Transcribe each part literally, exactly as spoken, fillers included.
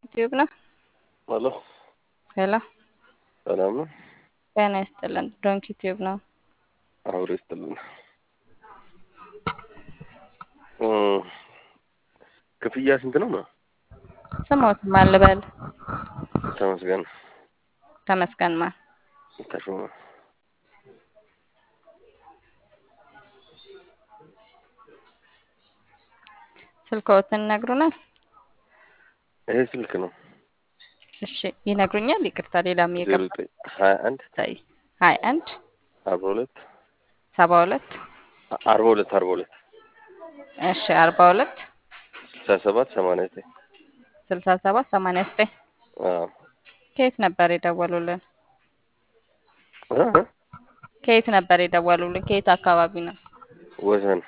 ዩቲዩብ ነው። ሄሎ ሄሎ ሰላም ነው። ጤና ይስጥልን። ዶንክ ዩቲዩብ ነው። አውሬ ይስጥልን። ክፍያ ስንት ነው ነው? ስሞት ማን ልበል? ተመስገን ተመስገን ማን? ተሾመ። ስልክዎትን ይነግሩናል? ይሄ ስልክ ነው። እሺ ይነግሩኛል። ይቅርታ ሌላም ዜሮ ይቅርታ። ዘጠኝ ሀያ አንድ ታይ ሀያ አንድ አርባ ሁለት ሰባ ሁለት አርባ ሁለት አርባ ሁለት እሺ አርባ ሁለት ስልሳ ሰባት ሰማንያ ዘጠኝ ስልሳ ሰባት ሰማንያ ዘጠኝ አዎ ከየት ነበር የደወሉልን? እ ከየት ነበር የደወሉልን? ከየት አካባቢ ነው? ወሰን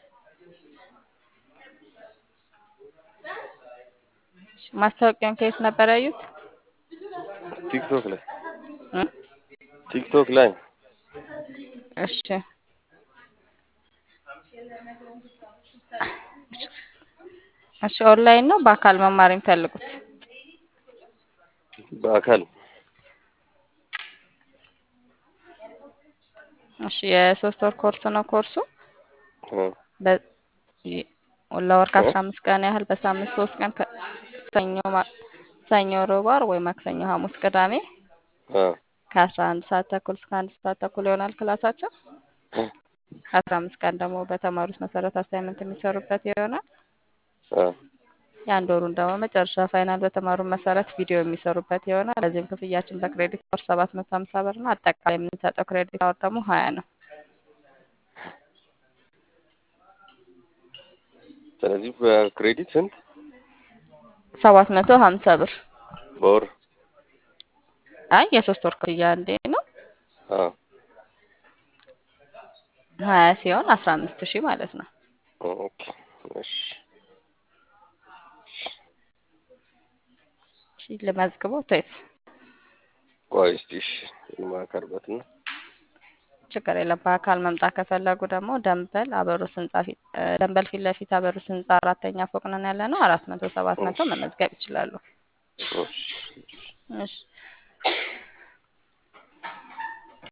ማስታወቂያውን ከየት ነበር ያዩት? ቲክቶክ ላይ እ ቲክቶክ ላይ እሺ እሺ ኦንላይን ነው በአካል መማር የሚፈልጉት? በአካል እሺ የሶስት ወር ኮርስ ነው ኮርሱ። እ በ ለወር ከአስራ አምስት ቀን ያህል በሳምንት ሶስት ቀን ሰኞ ማ- ሰኞ፣ ሮብ፣ ዓርብ ወይ ማክሰኞ፣ ሐሙስ፣ ቅዳሜ እ ከአስራ አንድ ሰዓት ተኩል እስከ አንድ ሰዓት ተኩል ይሆናል ክላሳቸው። አስራ አምስት ቀን ደግሞ በተማሩት መሰረት አሳይመንት የሚሰሩበት ይሆናል። እ የአንድ ወሩን ደግሞ መጨረሻ ፋይናል በተማሩ መሰረት ቪዲዮ የሚሰሩበት ይሆናል። ለዚህም ክፍያችን በክሬዲት አወር ሰባት መቶ ሀምሳ ብር ነው። አጠቃላይ የምንሰጠው ክሬዲት አወር ደግሞ ሀያ ነው። ስለዚህ በክሬዲት ስንት? ሰባት መቶ ሀምሳ ብር። በወር አይ የሶስት ወር ክፍያ አንዴ ነው። አ ሀያ ሲሆን አስራ አምስት ሺህ ማለት ነው። ኦኬ እሺ እሺ ልመዝግበው ወይስ ቆይ እስኪ እሺ ልማከርበት ነው። ችግር የለም። በአካል መምጣት ከፈለጉ ደግሞ ደንበል አበሩስ ህንጻ ፊት ደንበል ፊት ለፊት አበሩስ ህንጻ አራተኛ ፎቅ ነን ያለ ነው። አራት መቶ ሰባት መቶ መመዝገብ ይችላሉ። እሺ እሺ